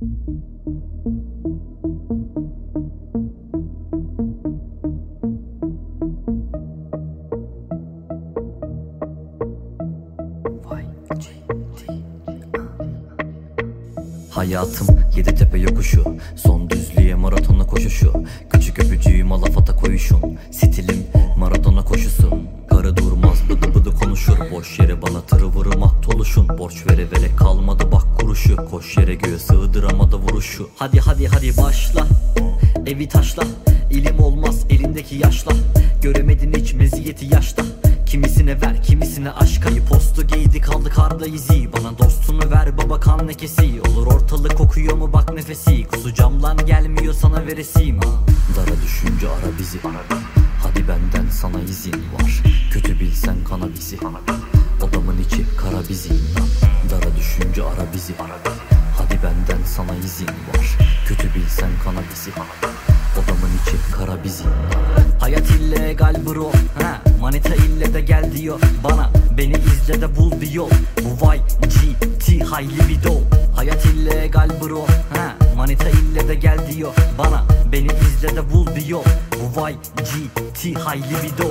Hayatım Yeditepe yokuşu, son düzlüğe maratonla koşuşu. Küçük öpücüğüm alafata koyuşun, stilim Maradona koşusu. Karı durmaz bıdı bıdı konuşur, boş yere bana tırıvırı mahtoluşun. Borç vere vere kalmadı bak kuruşu, koş yere göğe sığdıramadı vuruşu. Hadi hadi hadi başla, evi taşla, ilim olmaz elindeki yaşla. Göremedin hiç meziyeti yaşta, kimisine ver kimisine aşk. Ayı postu giydi kaldı karda izi, bana dostunu ver baba kan lekesi. Olur ortalık kokuyor mu bak nefesi, kusacağım lan gelmiyor sana veresim. Dara düşünce ara bizi, hadi benden sana izin var. Kötü bilsen kana bizi, odamın içi kara bir zindan. Dara düşünce ara bizi, hadi benden sana izin var. Kötü bilsen kana bizi, odamın içi kara bir zindan. Hayat illegal bro, manita ille de gel diyor bana, beni izle de bul bir yol. Bu YGT high libido. Hayat illegal bro, manita ille de gel diyor bana, beni izle de bul bir yol. Bu YGT high libido.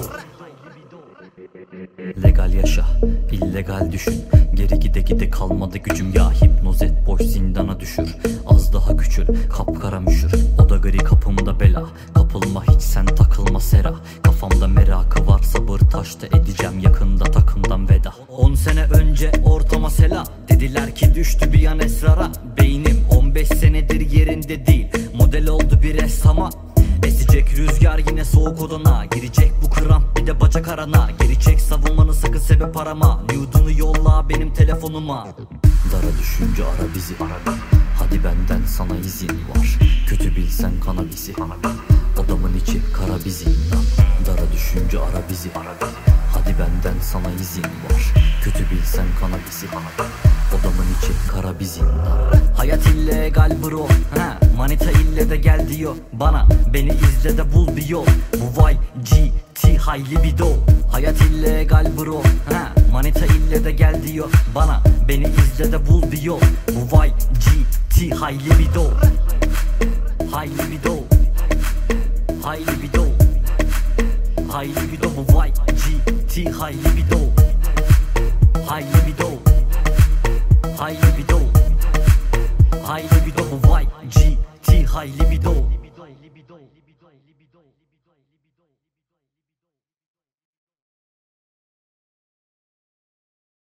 Legal yaşa, illegal düşün. Geri gide gide kalmadı gücüm ya. Hipnoz et boş zindana düşür, az daha küçül kapkara müşür. Oda gri kapımda bela, kapılma hiç sen takılma sera. Kafamda merakı var sabır taştı, edeceğim yakında takımdan veda. 10 sene önce ortama selam, dediler ki düştü bir an esrara. Beynim 15 senedir yerinde değil, model oldu bir ressama. Esecek rüzgar yine soğuk odana, girecek bu kramp bir de bacak arana. Geri çek savunmanı sakın sebep arama, nude'unu yolla benim telefonuma. Dara düşünce ara bizi, hadi benden sana izin var. Kötü bilsen kana bizi, odamın içi kara bir zindan. Dara düşünce ara bizi, hadi benden sana izin var. Kötü bilsen kana bizi, odamın içi kara bir zindan. Hayat illegal bro, manita ille de gel diyor bana, beni izle de bul bir yol. Bu YGT high libido. Hayat illegal bro, manita ille de gel diyor bana, beni izle de bul bir yol. Bu YGT high libido. High libido, high libido, high libido. Bu YGT high libido. High libido, high libido, high libido. Bu YGT high libido.